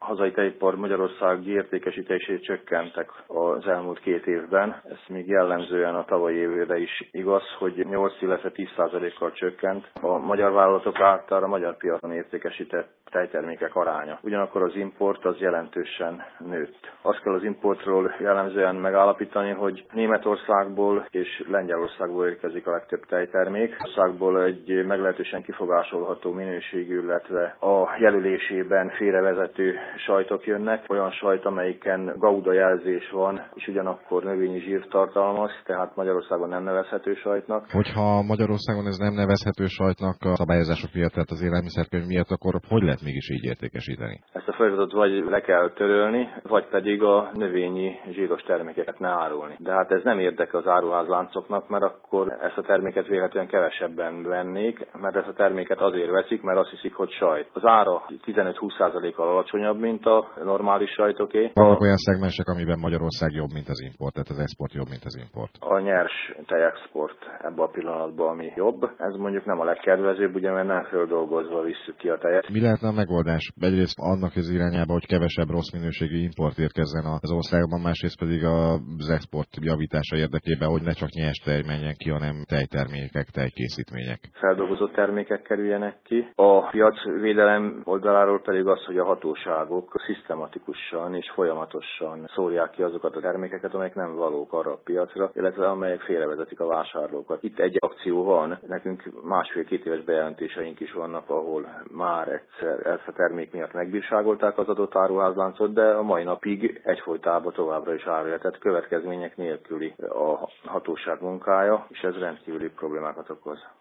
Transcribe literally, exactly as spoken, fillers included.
hazai tejipar magyarországi értékesítését csökkentek az elmúlt két évben. Ez még jellemzően a tavalyi évre is igaz, hogy nyolc, illetve tíz százalékkal csökkent a magyar vállalatok által a magyar piacon értékesített tejtermékek aránya. Ugyanakkor az import az jelentősen nőtt. Azt kell az importról jellemzően megállapítani, hogy Németországból és Lengyelországból érkezik a legtöbb tejtermék. Országból egy meglehetősen kifogásolható minőségű, illetve a jelölésében félrevezető sajtok jönnek. Olyan sajt, amelyiken gauda jelzés van, és ugyanakkor növényi zsírt tartalmaz, tehát Magyarországon nem nevezhető sajtnak. Hogyha Magyarországon ez nem nevezhető sajtnak a szabályozások miatt, tehát az élelmiszerkönyv miatt, akkor hogy lehet mégis így értékesíteni? Ezt a folyamatot vagy le kell törölni, vagy pedig a növényi zsíros termékeket ne árulni. De hát ez nem érdeke az áruházláncoknak, mert akkor ezt a terméket vélhetően kevesebben vennék, mert ezt a terméket azért veszik, mert azt hiszik, hogy sajt. Az ára tizenöt-húsz százalékkal alacsonyabb, mint a normális sajtoké. Vannak olyan szegmensek, amiben Magyarország jobb, mint az import, tehát az export jobb, mint az import. A nyers tejexport ebben a pillanatban, ami jobb. Ez mondjuk nem a legkedvezőbb, ugye, mert nem földolgozva visszük ki a tejet. Mi lehetne a megoldás? Egyrészt annak az irányába, hogy kevesebb rossz minőségű import érkezzen az országban, másrészt pedig az export javítása érdekében, hogy ne csak nyers tej menjen ki, hanem tejtermékek, tejkészítmények. Feldolgozott termékek kerüljenek ki. A piacvédelem oldaláról pedig az, hogy a hatóságok szisztematikusan és folyamatosan szórják ki azokat a termékeket, amelyek nem valók arra a piacra, illetve amelyek félrevezetik a vásárlókat. Itt egy akció van, nekünk másfél-két éves bejelentéseink is vannak, ahol már egyszer ezt a termék miatt megbírságolták az adott áruházláncot, de a mai napig egyfolytában továbbra is árulja, tehát következmények nélküli a hatóság munkája, és ez rendkívüli problémákat okoz.